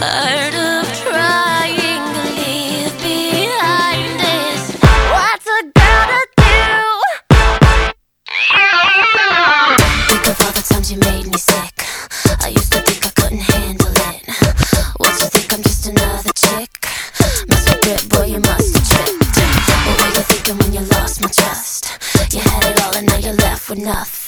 Tired of trying to leave behind this. What's a girl to do? Think of all the times you made me sick. I used to think I couldn't handle it. What you think, I'm just another chick? Must have bit, boy, you must have tripped. What were you thinking when you lost my trust? You had it all and now you're left with nothing.